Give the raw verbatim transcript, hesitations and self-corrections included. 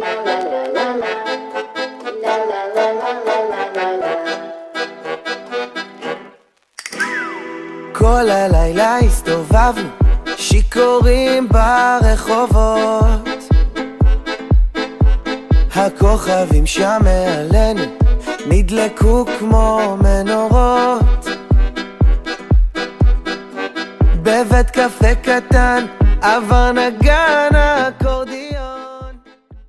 כל הלילה הסתובבנו שיכורים ברחובות, הכוכבים שם מעלינו נדלקו כמו מנורות. בבית קפה קטן עבר נגן אקורדיון.